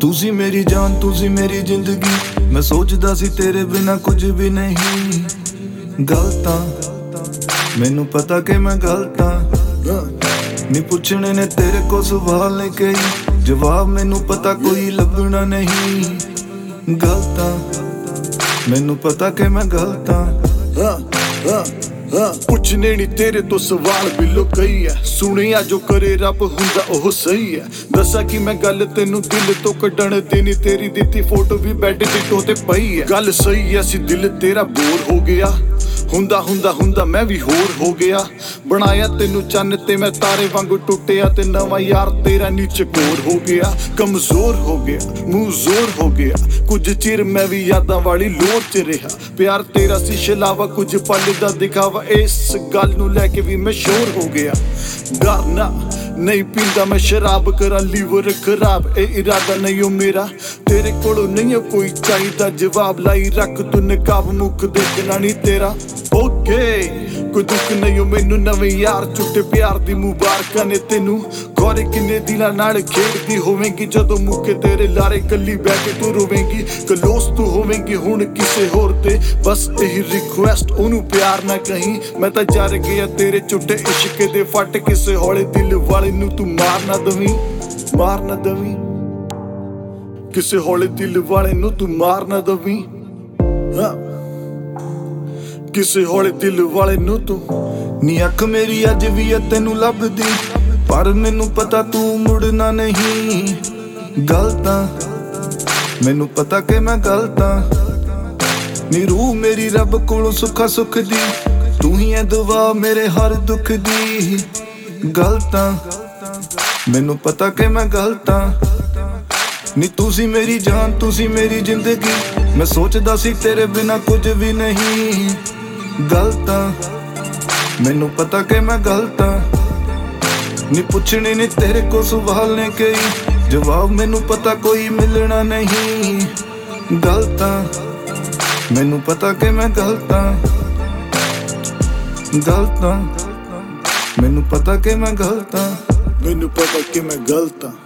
ਤੁਸੀਂ ਮੇਰੀ ਜਾਨ, ਤੁਸੀਂ ਮੇਰੀ ਜ਼ਿੰਦਗੀ। ਮੈਂ ਸੋਚਦਾ ਸੀ ਤੇਰੇ ਬਿਨਾ ਕੁਝ ਵੀ ਨਹੀਂ। ਗਲਤ ਆ ਮੈਨੂੰ ਪਤਾ ਕਿ ਮੈਂ ਗਲਤ ਆ। ਨੀ ਪੁੱਛਣੇ ਨੇ ਤੇਰੇ ਕੋ ਸਵਾਲ ਨੇ ਕਈ, ਜਵਾਬ ਮੈਨੂੰ ਪਤਾ ਕੋਈ ਲੱਭਣਾ ਨਹੀਂ। ਗਲਤ ਆ ਮੈਨੂੰ ਪਤਾ ਕਿ ਮੈਂ ਗਲਤ ਆ। ਪੁੱਛਣੇ ਨੀ ਤੇਰੇ ਤੋਂ ਸਵਾਲ ਬਿੱਲੋ ਕਈ ਐ, ਸੁਣਿਆ ਜੋ ਕਰੇ ਰੱਬ ਹੁੰਦਾ ਉਹ ਸਹੀ ਐ। ਦੱਸਾਂ ਕਿ ਮੈਂ ਗੱਲ ਤੈਨੂੰ ਦਿਲ ਤੋਂ ਕੱਢਣ ਦੇਣੀ, ਤੇਰੀ ਦਿੱਤੀ ਫੋਟੋ ਵੀ ਬੈੱਡ ਦੀ ਟੋ ਤੇ ਪਈ ਐ। ਗੱਲ ਸਹੀ ਐ ਸੀ ਦਿਲ ਤੇਰਾ ਬੋਰ ਹੋ ਗਿਆ, ਹੁੰਦਾ ਮੈਂ ਵੀ ਹੋਰ ਹੋ ਗਿਆ। ਬਣਾਇਆ ਤੈਨੂੰ ਚੰਨ ਤੇ ਮੈਂ ਤਾਰੇ ਵਾਂਗੂ ਟੁੱਟਿਆ, ਤੇ ਨਵਾਂ ਯਾਰ ਤੇਰਾ ਨੀਚੇ ਕੋਰ ਹੋ ਗਿਆ। ਕਮਜ਼ੋਰ ਹੋ ਗਿਆ, ਮੂੰਹ ਜ਼ੋਰ ਹੋ ਗਿਆ, ਕੁਝ ਚਿਰ ਮੈਂ ਵੀ ਯਾਦਾਂ ਵਾਲੀ ਲੋਰ ਚ ਰਿਹਾ। ਪਿਆਰ ਤੇਰਾ ਸੀ ਛਲਾਵਾ, ਕੁਝ ਪਲ ਦਾ ਦਿਖਾਵਾ, ਇਸ ਗੱਲ ਨੂੰ ਲੈ ਕੇ ਵੀ ਮੈਂ ਸ਼ੋਰ ਹੋ ਗਿਆ। ਡਰਨਾ ਨਹੀਂ ਪੀਂਦਾ ਮੈਂ ਸ਼ਰਾਬ, ਕਰਾਂ ਲੀਵਰ ਖਰਾਬ, ਇਹ ਇਰਾਦਾ ਨਹੀਂ ਓ ਮੇਰਾ। ਤੇਰੇ ਕੋਲੋਂ ਨਹੀਂ ਕੋਈ ਚਾਹੀਦਾ ਜਵਾਬ, ਲਾਈ ਰੱਖ ਤੂੰ ਨਕਾਬ, ਮੁੱਖ ਦੇਖਣਾ ਨਹੀਂ ਤੇਰਾ। ਓਕੇ ਕੋਈ ਦੁੱਖ ਨਹੀਂ ਓ ਮੈਨੂੰ, ਨਵੇਂ ਯਾਰ ਝੂਠੇ ਪਿਆਰ ਦੀ ਮੁਬਾਰਕਾਂ ਨੇ ਤੈਨੂੰ। ਖੋਰੇ ਕਿੰਨੇ ਦਿਲਾਂ ਨਾਲ ਖੇਡਦੀ ਹੋਵੇਂਗੀ, ਜਦੋਂ ਮੁੱਕੇ ਤੇਰੇ ਲਾਰੇ ਕੱਲੀ ਬਹਿ ਕੇ ਤੂੰ ਰੋਵੇਂਗੀ। ਕਲੋਸ ਤੂੰ ਹੋਵੇਂਗੀ ਹੁਣ ਕਿਸੇ ਹੋਰ ਤੇ, ਬਸ ਇਹੀ ਰਿਕੁਐਸਟ ਉਹਨੂੰ ਪਿਆਰ ਨਾ ਕਹੀਂ। ਮੈਂ ਤਾਂ ਜਰ ਗਿਆ ਤੇਰੇ ਝੂਠੇ ਇਸ਼ਕ ਦੇ ਫੱਟ, ਕਿਸੇ ਹੌਲੇ ਦਿਲ ਵਾਲੇ ਨੂੰ ਤੂੰ ਮਾਰ ਨਾ ਦਵੀਂ। ਕਿਸੇ ਹੌਲੇ ਦਿਲ ਵਾਲੇ ਨੂੰ ਤੂੰ ਮਾਰ ਨਾ ਦਵੀਂ। ਕਿਸੇ ਹੌਲੇ ਦਿਲ ਵਾਲੇ ਨੂੰ ਤੂੰ। ਨੀ ਅੱਖ ਮੇਰੀ ਅੱਜ ਵੀ ਆ ਤੈਨੂੰ ਲੱਭਦੀ, ਪਰ ਮੈਨੂੰ ਪਤਾ ਤੂੰ ਮੁੜਨਾ ਨਹੀਂ। ਗਲਤ ਆ ਮੈਨੂੰ ਪਤਾ ਕਿ ਮੈਂ ਗਲਤ ਆ। ਨੀ ਰੂਹ ਮੇਰੀ ਰੱਬ ਕੋਲੋਂ ਸੁੱਖਾ ਸੁੱਖ ਦੀ, ਤੂੰ ਹੀ ਐ ਦੁਆ ਮੇਰੇ ਹਰ ਦੁੱਖ ਦੀ। ਗਲਤ ਆ ਮੈਨੂੰ ਪਤਾ ਕਿ ਮੈਂ ਗਲਤ ਆ। ਨੀ ਤੁਸੀਂ ਮੇਰੀ ਜਾਨ, ਤੁਸੀਂ ਮੇਰੀ ਜ਼ਿੰਦਗੀ। ਮੈਂ ਸੋਚਦਾ ਸੀ ਤੇਰੇ ਬਿਨਾ ਕੁਝ ਵੀ ਨਹੀਂ। ਗਲਤ ਆ ਮੈਨੂੰ ਪਤਾ ਕਿ ਮੈਂ ਗਲਤ ਆ। ਨੀ ਪੁੱਛਣੇ ਨੇ ਤੇਰੇ ਕੋ ਸਵਾਲ ਨੇ ਕਈ, ਜਵਾਬ ਮੈਨੂੰ ਪਤਾ ਕੋਈ ਮਿਲਣਾ ਨਹੀਂ। ਗਲਤ ਆ ਮੈਨੂੰ ਪਤਾ ਕਿ ਮੈਂ ਗਲਤ ਆ। ਗਲਤ ਆ ਮੈਨੂੰ ਪਤਾ ਕਿ ਮੈਂ ਗਲਤ ਆ। ਮੈਨੂੰ ਪਤਾ ਕਿ ਮੈਂ ਗਲਤ ਆ।